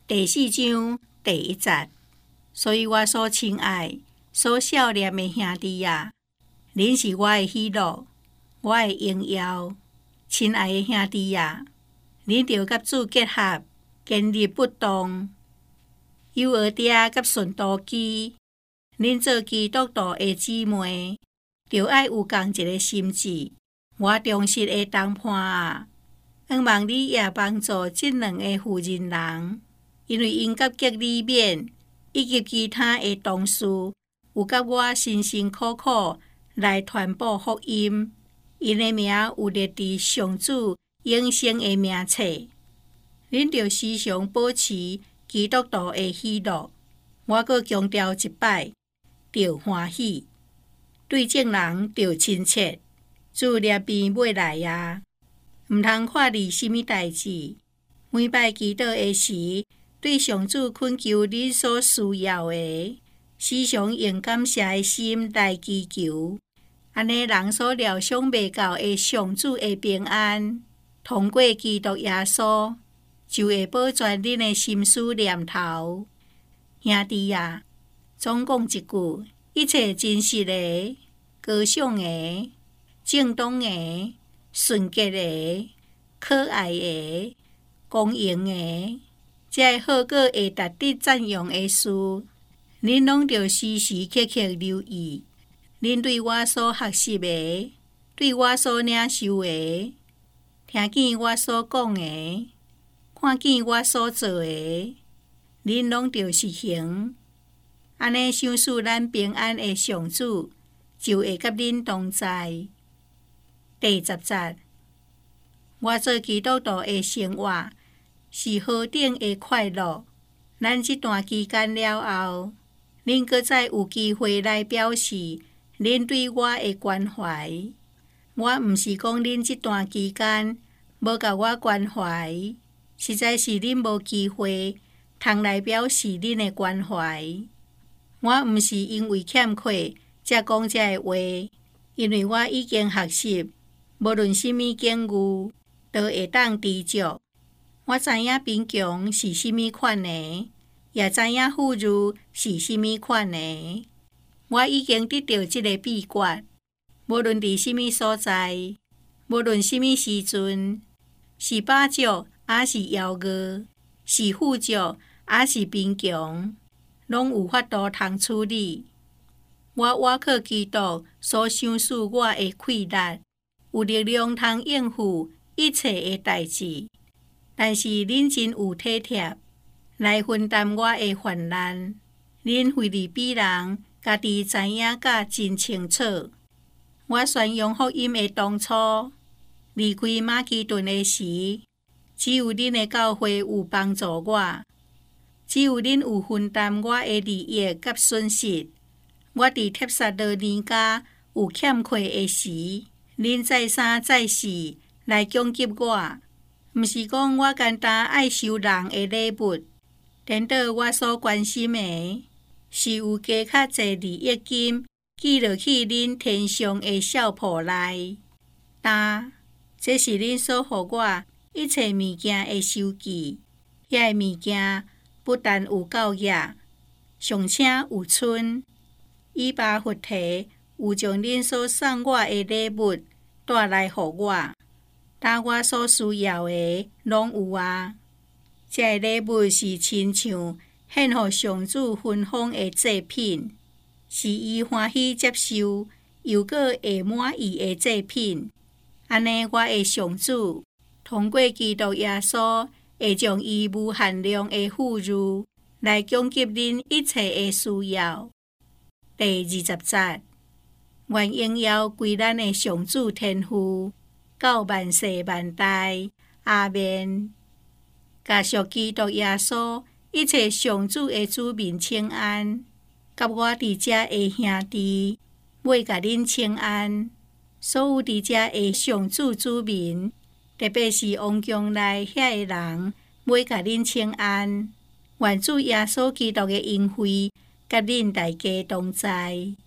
第4章第1節。所以我所親愛、所少年的兄弟啊，恁是我的喜樂，我的榮耀。親愛的兄弟啊，恁著甲主結合，堅立不動。幼兒爹甲順道基，恁做基督徒的姊妹，著愛有同一個心志。我忠實的同伴啊，盼望你也幫助這兩個婦人人，因為因甲結裡面以及其他的同事，有甲我辛辛苦苦來傳播福音，因的名有列佇上主永生的名冊。恁著時常保持基督徒的喜樂。我閣強調一擺，著歡喜，對眾人著親切。主立邊要來啊，毋通看你什麼代志。每擺祈禱的時，對上主懇求你所需要的，時常用感謝的心來祈求。安尼人所料想袂到的上主的平安，通過基督耶穌，就會保全恁的心思念頭。兄弟啊，總講一句，一切真實的、高尚的、正當的、純潔的、可愛的、公平的，這好個會值得讚揚的事，恁攏著時時刻刻留意。恁對我所學習的，對我所領受的，聽見我所講的，看見我所做的，恁攏著實行。安尼想使咱平安的上主，就會甲恁同在。第10節，我做基督徒的生活是何等的快樂。咱這段期間了後，恁閣再有機會來表示恁對我的關懷。我毋是講恁這段期間無甲我關懷，實在是恁無機會通來表示恁的關懷。我毋是因為欠缺才講這個話，因為我已經學習。無論什麼境遇，都會當知足。我知影貧窮是什麼款的，也知影富裕是什麼款的。我已經得到這個秘訣。無論佇什麼所在，無論什麼時陣，是飽足還是餓餓，是富足還是貧窮，攏有法度通處理。我倚靠基督所賞賜我的氣力，有力量通應付一切的代志，但是恁真有體貼來分擔我的患難。恁腓立比人家己知影甲真清楚。我宣揚福音的當初，離開馬其頓的時，只有恁的教會有幫助我，只有恁有分擔我的利益甲損失。我佇帖撒羅尼迦有欠缺的時，恁再三再四來供給我，毋是講我簡單愛收人的禮物，顛倒我所關心的，是有加較濟利益金寄落去恁天上的小鋪內。但這是恁所予我一切物件的收據，遐個物件不但有夠額，尚且有剩。以巴弗提有將恁所送我的禮物帶來予我，但我所需要的攏有啊。這禮物是親像獻予上主芬芳的祭品，是伊歡喜接受又閣會滿意的祭品。安尼我的上主通過基督耶穌，會將伊無限量的富裕來供給恁一切的需要。第20節，願榮耀歸咱的上主天父，到萬世萬代。阿們。加屬基督耶穌一切上主的子民請安，甲我佇遮的兄弟，要甲恁請安。所有佇遮的上主子民，特別是王宮內遐個人，要甲恁請安。願主耶穌基督的恩惠，甲恁大家同在。